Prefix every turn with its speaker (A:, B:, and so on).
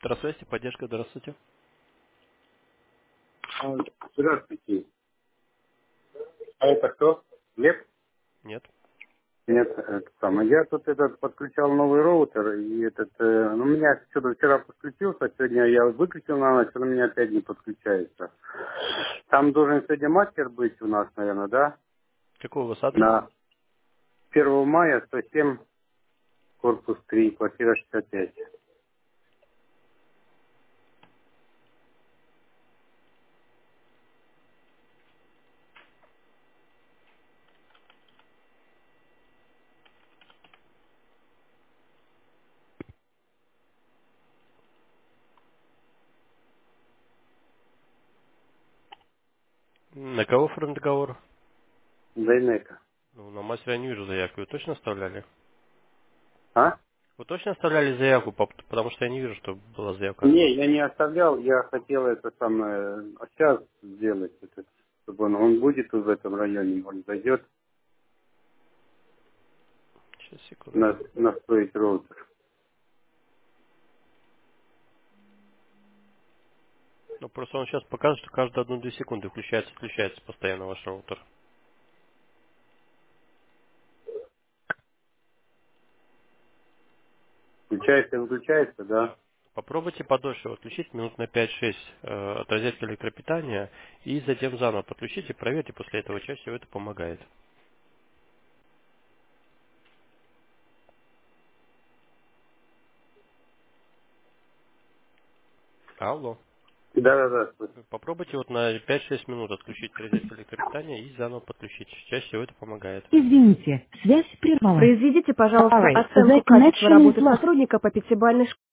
A: Здравствуйте, поддержка, здравствуйте.
B: А, Здравствуйте. А это кто? Лев?
A: Нет.
B: Нет, это самое. Я тут этот подключал новый роутер, и ну, у меня что-то вчера подключился, а сегодня я выключил на ночь, он у меня опять не подключается. Там должен сегодня мастер быть у нас, наверное, да?
A: Какой у вас адрес?
B: На 1 мая 107, корпус 3, квартира 65.
A: На кого оформлен договор?
B: Дайнека.
A: Ну, на мастера я не вижу заявки. Вы точно оставляли?
B: А?
A: Вы точно оставляли заявку, потому что я не вижу, что была заявка от вас.
B: Не, я не оставлял, я хотел это самое, сейчас сделать, чтобы он будет в этом районе, он зайдет,
A: Сейчас, секунду.
B: настроить роутер.
A: Ну, просто он сейчас показывает, что каждые 1-2 секунды включается, отключается постоянно ваш роутер.
B: Включается и выключается, да?
A: Да. Попробуйте подольше его отключить, минут на 5-6 от розетки электропитания, и затем заново подключите, проверьте, после этого чаще всего это помогает. Алло.
B: Да.
A: Попробуйте вот на 5-6 минут отключить розетку электропитания и заново подключить. Чаще всего это помогает.
C: Извините, связь прервалась.
D: Произведите, пожалуйста,
C: Sorry,
D: оценку
C: the
D: качества
C: connection is
D: работы
C: lost.
D: сотрудника по пятибалльной